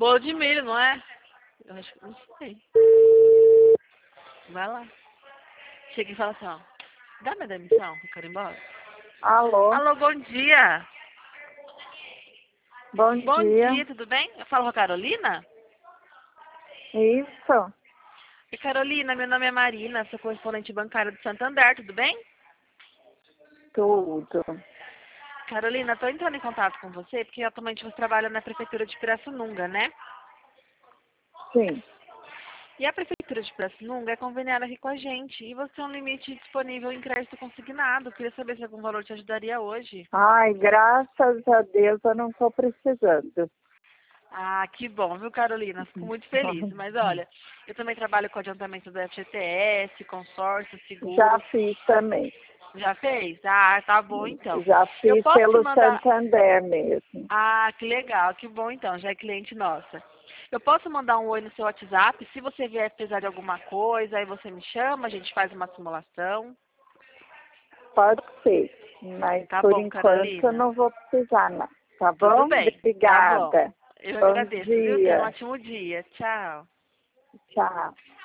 Bolo de milho, não é? Eu acho que não sei. Vai lá. Chega e fala assim, ó. Dá minha demissão, eu quero ir embora. Alô, Alô, bom dia. bom Bom dia. dia, tudo bem? Eu falo com a Carolina? Isso, E Carolina, meu nome é Marina, sou correspondente bancária do Santander, tudo bem? tudo. Carolina, estou entrando em contato com você porque atualmente você trabalha na Prefeitura de Pirassununga, né? Sim. E a Prefeitura de Pirassununga é conveniada aqui com a gente. E você tem um limite disponível em crédito consignado. Queria saber se algum valor te ajudaria hoje. Ai, graças a Deus eu não estou precisando. Ah, que bom, viu, Carolina? Fico muito feliz. Mas olha, eu também trabalho com adiantamento do FGTS, consórcio, Já seguros. fiz também. Já fez? Ah, tá bom então. Já Eu fiz posso te pelo mandar. Santander mesmo. Ah, que legal, que bom então, já é cliente nossa. Eu posso mandar um oi no seu WhatsApp, se você vier precisar de alguma coisa, aí você me chama, a gente faz uma simulação. Pode ser, mas Tá por bom, enquanto eu Carolina? não vou precisar não. Tá Tudo bom? bem, tá bom. Obrigada. Eu Bom agradeço, viu? Tenha um dia. ótimo dia. Tchau. Tchau.